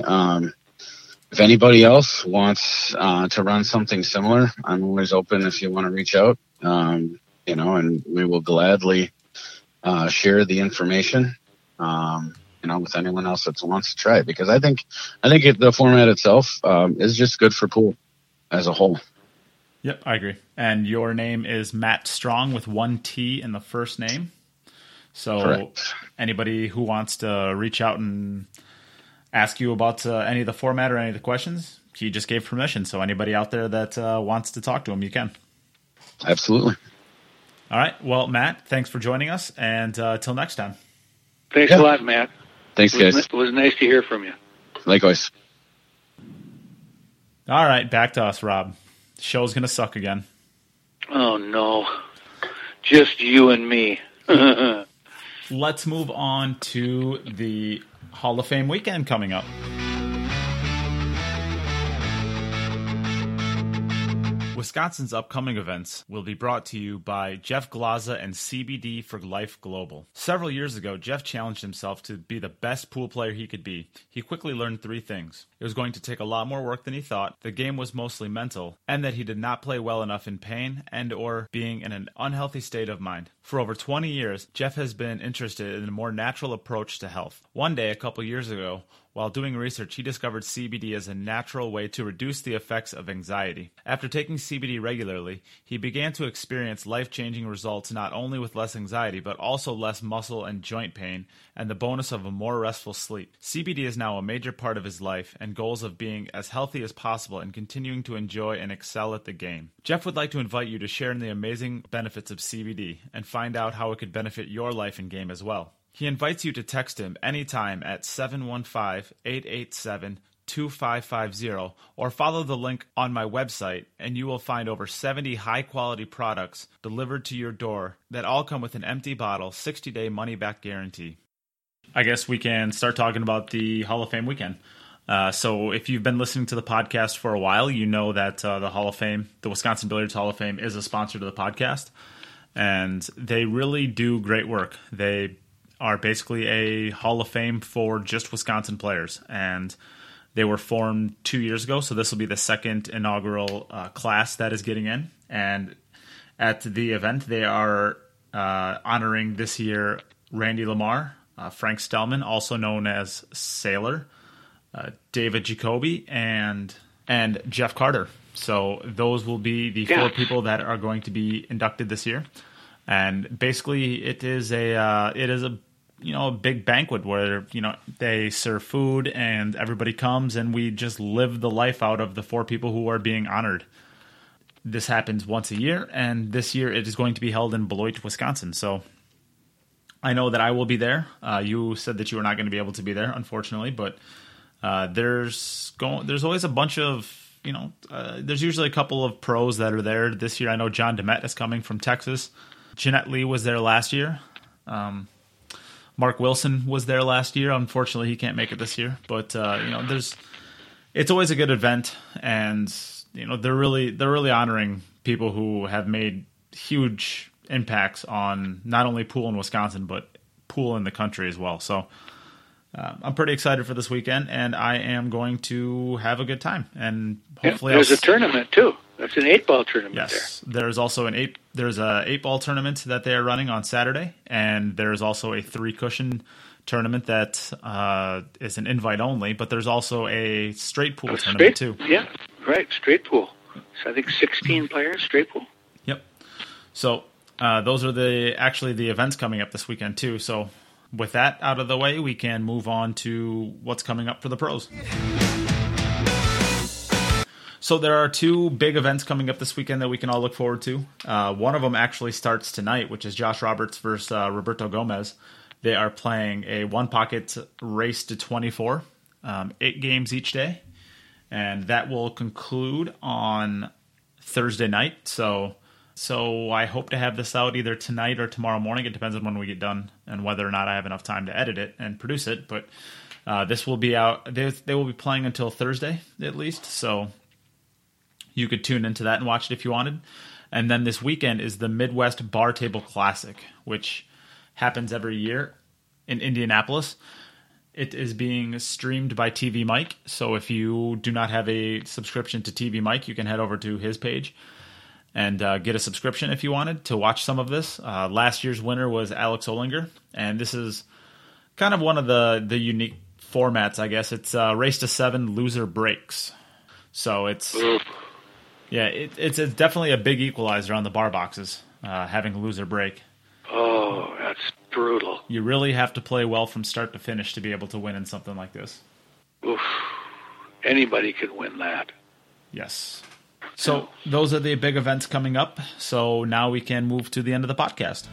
else wants to run something similar, I'm always open if you want to reach out. And we will gladly share the information. With anyone else that wants to try it, because I think the format itself is just good for pool as a whole. Yep, I agree. And your name is Matt Strong with 1 T in the first name. So correct. Anybody who wants to reach out and ask you about any of the format or any of the questions, he just gave permission. So anybody out there that wants to talk to him, you can. Absolutely. All right. Well, Matt, thanks for joining us, and till next time. Thanks a lot, Matt. Thanks, guys. It was nice to hear from you. Likewise. All right, back to us, Rob. The show's going to suck again. Oh, no. Just you and me. Let's move on to the Hall of Fame weekend coming up. Wisconsin's upcoming events will be brought to you by Jeff Glaza and CBD for Life Global. Several years ago, Jeff challenged himself to be the best pool player he could be. He quickly learned 3 things. It was going to take a lot more work than he thought, the game was mostly mental, and that he did not play well enough in pain and or being in an unhealthy state of mind. For over 20 years, Jeff has been interested in a more natural approach to health. One day, a couple years ago, while doing research, he discovered CBD as a natural way to reduce the effects of anxiety. After taking CBD regularly, he began to experience life-changing results not only with less anxiety, but also less muscle and joint pain, and the bonus of a more restful sleep. CBD is now a major part of his life and goals of being as healthy as possible and continuing to enjoy and excel at the game. Jeff would like to invite you to share in the amazing benefits of CBD and find out how it could benefit your life and game as well. He invites you to text him anytime at 715-887-2626 2550 or follow the link on my website and you will find over 70 high-quality products delivered to your door that all come with an empty bottle, 60-day money-back guarantee. I guess we can start talking about the Hall of Fame weekend. So if you've been listening to the podcast for a while, you know that the Hall of Fame, the Wisconsin Billiards Hall of Fame, is a sponsor to the podcast. And they really do great work. They are basically a Hall of Fame for just Wisconsin players. And they were formed 2 years ago, so this will be the second inaugural class that is getting in. And at the event, they are honoring this year Randy Lamar, Frank Stellman, also known as Sailor, David Jacoby, and Jeff Carter. So those will be the four people that are going to be inducted this year. And basically, it is a a big banquet where they serve food and everybody comes and we just live the life out of the four people who are being honored. This happens once a year, and this year it is going to be held in Beloit, Wisconsin. So I know that I will be there. You said that you were not going to be able to be there, unfortunately, but there's always a bunch of there's usually a couple of pros that are there. This year I know John DeMette is coming from Texas. Jeanette Lee was there last year. Mark Wilson was there last year. Unfortunately, he can't make it this year. But it's always a good event, and they're really honoring people who have made huge impacts on not only pool in Wisconsin but pool in the country as well. So I'm pretty excited for this weekend, and I am going to have a good time. And hopefully, there's a tournament too. That's an 8-ball tournament. Yes, there's also there's a 8-ball tournament that they are running on Saturday, and there's also a 3-cushion tournament that is an invite only. But there's also a straight pool tournament too. Yeah, right, straight pool. So I think 16 players, straight pool. Yep. So those are the events coming up this weekend too. So with that out of the way, we can move on to what's coming up for the pros. So there are 2 big events coming up this weekend that we can all look forward to. One of them actually starts tonight, which is Josh Roberts versus Roberto Gomez. They are playing a one-pocket race to 24, 8 games each day. And that will conclude on Thursday night. So I hope to have this out either tonight or tomorrow morning. It depends on when we get done and whether or not I have enough time to edit it and produce it. But this will be out. They will be playing until Thursday at least. So you could tune into that and watch it if you wanted. And then this weekend is the Midwest Bar Table Classic, which happens every year in Indianapolis. It is being streamed by TV Mike. So if you do not have a subscription to TV Mike, you can head over to his page and get a subscription if you wanted to watch some of this. Last year's winner was Alex Olinger, and this is kind of one of the unique formats, I guess. It's race to 7, loser breaks. So it's definitely a big equalizer on the bar boxes, having a loser break. Oh, that's brutal. You really have to play well from start to finish to be able to win in something like this. Oof. Anybody could win that. Yes. So those are the big events coming up. So now we can move to the end of the podcast.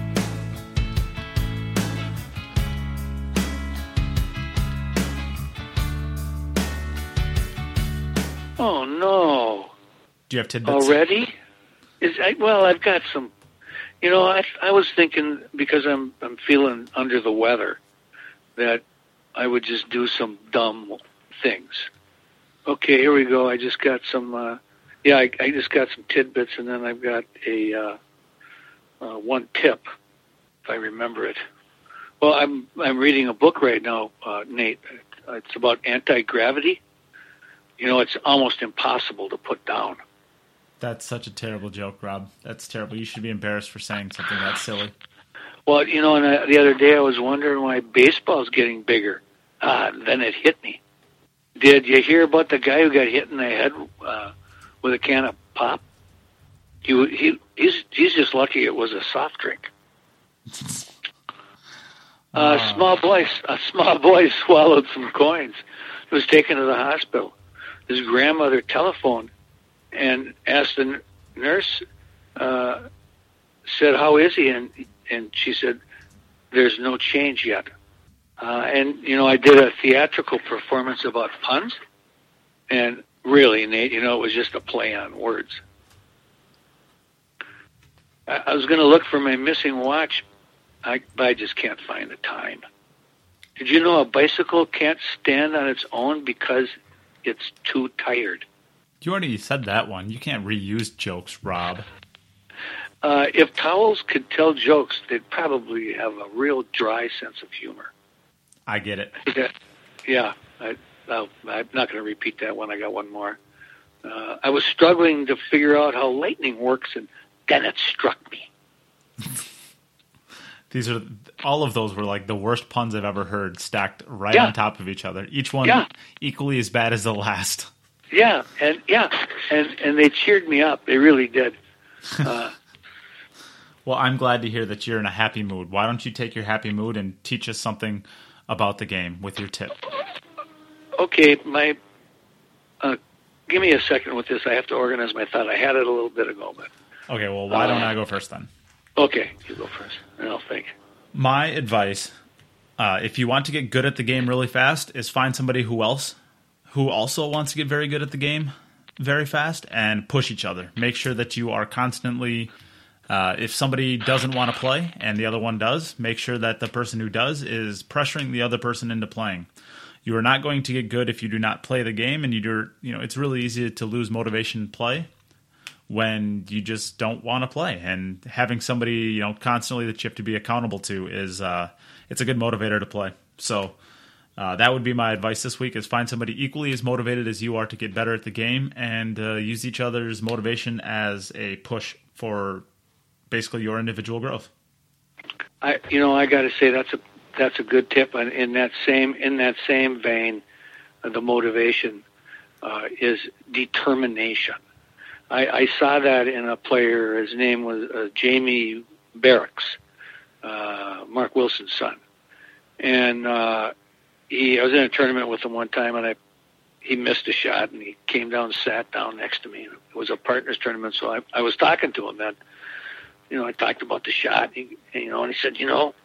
Oh, no. Do you have tidbits? Already? I've got some. I was thinking, because I'm feeling under the weather, that I would just do some dumb things. Okay, here we go. I just got some. I just got some tidbits, and then I've got a one tip, if I remember it. Well, I'm reading a book right now, Nate. It's about anti-gravity. It's almost impossible to put down. That's such a terrible joke, Rob. That's terrible. You should be embarrassed for saying something that silly. Well, and the other day I was wondering why baseball's getting bigger. Then it hit me. Did you hear about the guy who got hit in the head with a can of pop? He's just lucky it was a soft drink. A small boy swallowed some coins. He was taken to the hospital. His grandmother telephoned and asked the nurse, said, "How is he?" And she said, "There's no change yet." And, I did a theatrical performance about puns. And really, Nate, it was just a play on words. I was going to look for my missing watch, but I just can't find the time. Did you know a bicycle can't stand on its own because it's too tired? You already said that one. You can't reuse jokes, Rob. If towels could tell jokes, they'd probably have a real dry sense of humor. I get it. Yeah, I'm not going to repeat that one. I got one more. I was struggling to figure out how lightning works, and then it struck me. All of those were like the worst puns I've ever heard, stacked right on top of each other. Each one equally as bad as the last. Yeah, and they cheered me up. They really did. Well, I'm glad to hear that you're in a happy mood. Why don't you take your happy mood and teach us something about the game with your tip? Okay, give me a second with this. I have to organize my thought. I had it a little bit ago, but okay. Well, why don't I go first then? Okay, you go first, and I'll think. My advice, if you want to get good at the game really fast, is find somebody who also wants to get very good at the game very fast, and push each other. Make sure that you are constantly. If somebody doesn't want to play and the other one does, make sure that the person who does is pressuring the other person into playing. You are not going to get good if you do not play the game, and it's really easy to lose motivation to play when you just don't want to play. And having somebody, constantly that you have to be accountable to is it's a good motivator to play. So that would be my advice this week: is find somebody equally as motivated as you are to get better at the game, and use each other's motivation as a push for basically your individual growth. I got to say that's a good tip. And in that same vein, the motivation is determination. I saw that in a player. His name was Jamie Barracks, Mark Wilson's son, and I was in a tournament with him one time, and he missed a shot, and he came down and sat down next to me. It was a partners tournament, so I was talking to him then. I talked about the shot, and he said,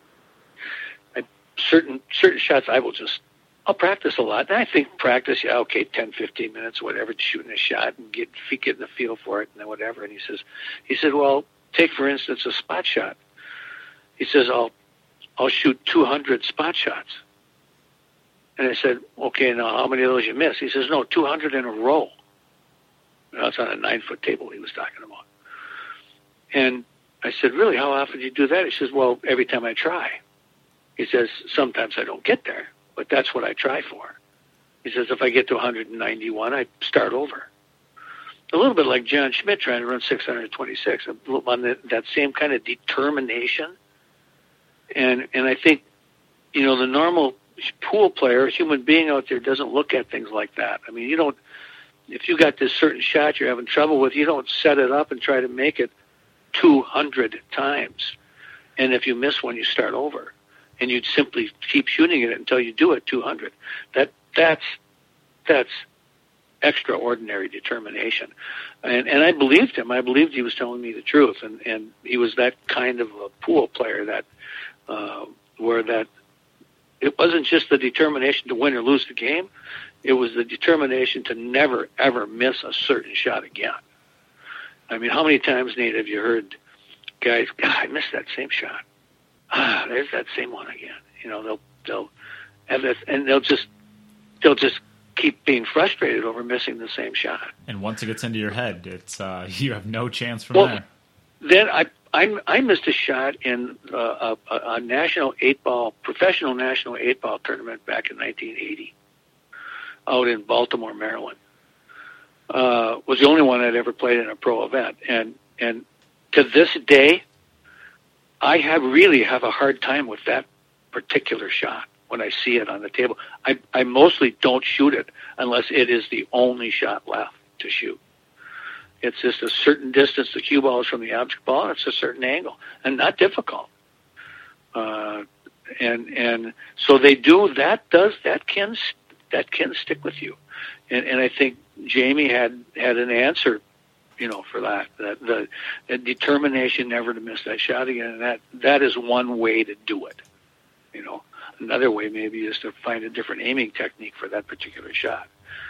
certain shots I'll practice a lot. And I think practice, 10, 15 minutes, whatever, shooting a shot and getting the feel for it and then whatever. And he said, well, take for instance a spot shot. He says, I'll shoot 200 spot shots. And I said, okay, now how many of those you miss? He says, no, 200 in a row. It's on a 9-foot table he was talking about. And I said, really, how often do you do that? He says, well, every time I try. He says, sometimes I don't get there, but that's what I try for. He says, if I get to 191, I start over. A little bit like John Schmidt trying to run 626, on that same kind of determination. And I think, the normal pool player, human being out there, doesn't look at things like that. I mean, if you got this certain shot you're having trouble with, you don't set it up and try to make it 200 times. And if you miss one, you start over. And you'd simply keep shooting it until you do it 200. That's extraordinary determination. And I believed him. I believed he was telling me the truth. And he was that kind of a pool player that where that it wasn't just the determination to win or lose the game. It was the determination to never, ever miss a certain shot again. I mean, how many times, Nate, have you heard guys, God, I missed that same shot. There's that same one again. They'll have this, and they'll just keep being frustrated over missing the same shot. And once it gets into your head, it's you have no chance from there. Then I missed a shot in a national 8-ball, professional national 8-ball tournament back in 1980, out in Baltimore, Maryland. Was the only one I'd ever played in a pro event, and to this day, I really have a hard time with that particular shot when I see it on the table. I mostly don't shoot it unless it is the only shot left to shoot. It's just a certain distance the cue ball is from the object ball, and it's a certain angle, and not difficult. And so they do that. That can stick with you, and I think Jamie had an answer, for that the determination never to miss that shot again. And that is one way to do it. Another way maybe is to find a different aiming technique for that particular shot.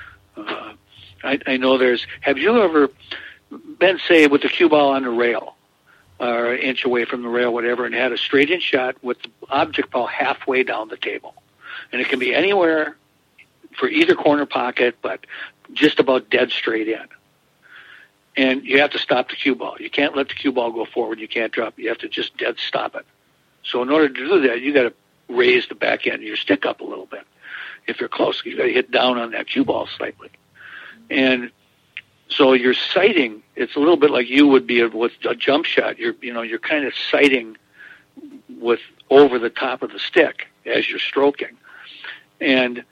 I know have you ever been, say, with the cue ball on the rail, or an inch away from the rail, whatever, and had a straight-in shot with the object ball halfway down the table? And it can be anywhere for either corner pocket, but just about dead straight in. And you have to stop the cue ball. You can't let the cue ball go forward. You can't drop it. You have to just dead stop it. So in order to do that, you got to raise the back end of your stick up a little bit. If you're close, you got to hit down on that cue ball slightly. And so you're sighting. It's a little bit like you would be with a jump shot. You're kind of sighting with over the top of the stick as you're stroking. And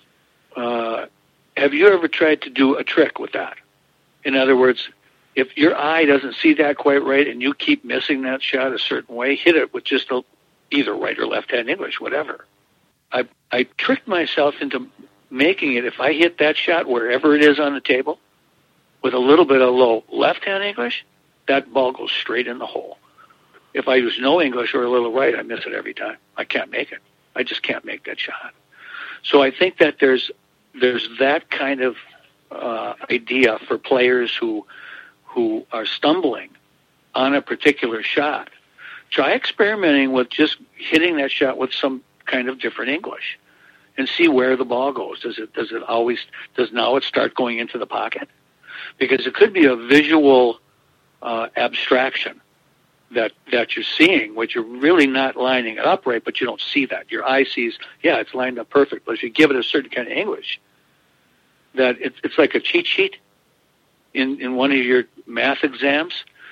have you ever tried to do a trick with that? In other words, if your eye doesn't see that quite right and you keep missing that shot a certain way, hit it with just either right or left-hand English, whatever. I tricked myself into making it, if I hit that shot wherever it is on the table with a little bit of low left-hand English, that ball goes straight in the hole. If I use no English or a little right, I miss it every time. I can't make it. I just can't make that shot. So I think that there's that kind of idea for players who are stumbling on a particular shot. Try experimenting with just hitting that shot with some kind of different English and see where the ball goes. Does now it start going into the pocket? Because it could be a visual abstraction that you're seeing, which you're really not lining it up right, but you don't see that. Your eye sees, yeah, it's lined up perfect. But if you give it a certain kind of English, that it's like a cheat sheet in one of your math exams.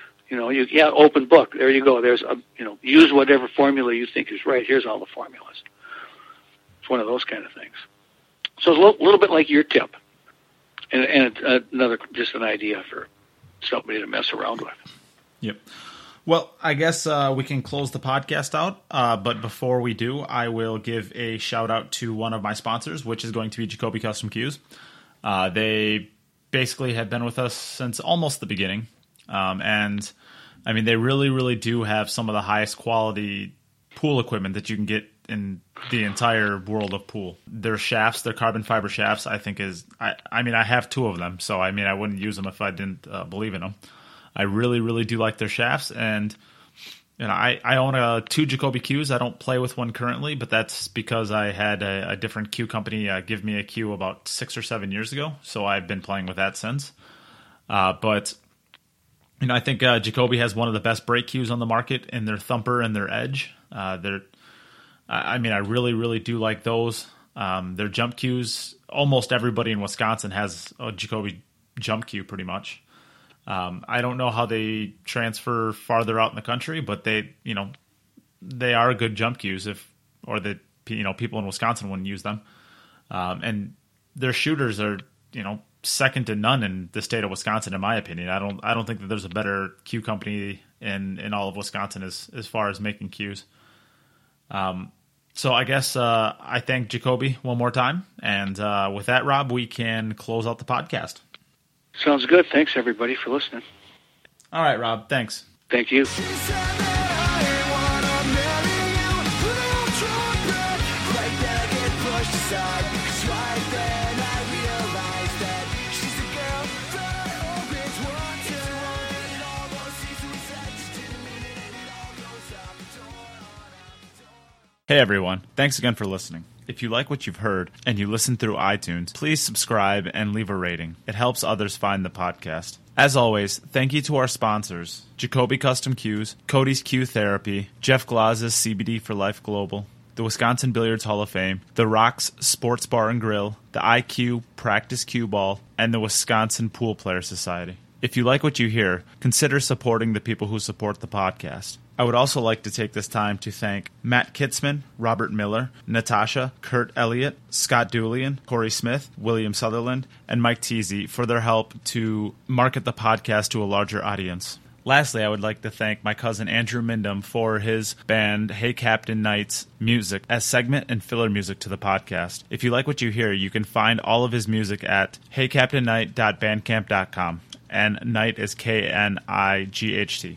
Open book. There you go. There's use whatever formula you think is right. Here's all the formulas. It's one of those kind of things. So it's a little bit like your tip, and another just an idea for somebody to mess around with. Yep. Well, I guess we can close the podcast out, but before we do, I will give a shout-out to one of my sponsors, which is going to be Jacoby Custom Cues. They basically have been with us since almost the beginning, and, I mean, they really, really do have some of the highest quality pool equipment that you can get in the entire world of pool. Their shafts, their carbon fiber shafts, I think I have two of them, so, I wouldn't use them if I didn't believe in them. I really, really do like their shafts, and I own 2 Jacoby cues. I don't play with one currently, but that's because I had a different cue company give me a cue about 6 or 7 years ago, so I've been playing with that since. But I think Jacoby has one of the best brake cues on the market in their Thumper and their Edge. I really, really do like those. Their jump cues, almost everybody in Wisconsin has a Jacoby jump cue pretty much. I don't know how they transfer farther out in the country, but they are good jump cues people in Wisconsin wouldn't use them. And their shooters are, second to none in the state of Wisconsin, in my opinion. I don't think that there's a better cue company in all of Wisconsin as far as making cues. So I guess I thank Jacoby one more time. And with that, Rob, we can close out the podcast. Sounds good. Thanks, everybody, for listening. All right, Rob. Thanks. Thank you. Hey, everyone. Thanks again for listening. If you like what you've heard and you listen through iTunes, please subscribe and leave a rating. It helps others find the podcast. As always, thank you to our sponsors, Jacoby Custom Cues, Cody's Cue Therapy, Jeff Glaz's CBD for Life Global, the Wisconsin Billiards Hall of Fame, the Rocks Sports Bar and Grill, the IQ Practice Cue Ball, and the Wisconsin Pool Player Society. If you like what you hear, consider supporting the people who support the podcast. I would also like to take this time to thank Matt Kitzman, Robert Miller, Natasha, Kurt Elliott, Scott Doolian, Corey Smith, William Sutherland, and Mike Teasy for their help to market the podcast to a larger audience. Lastly, I would like to thank my cousin Andrew Mindham for his band Hey Captain Knight's music as segment and filler music to the podcast. If you like what you hear, you can find all of his music at heycaptainknight.bandcamp.com, and Knight is Knight.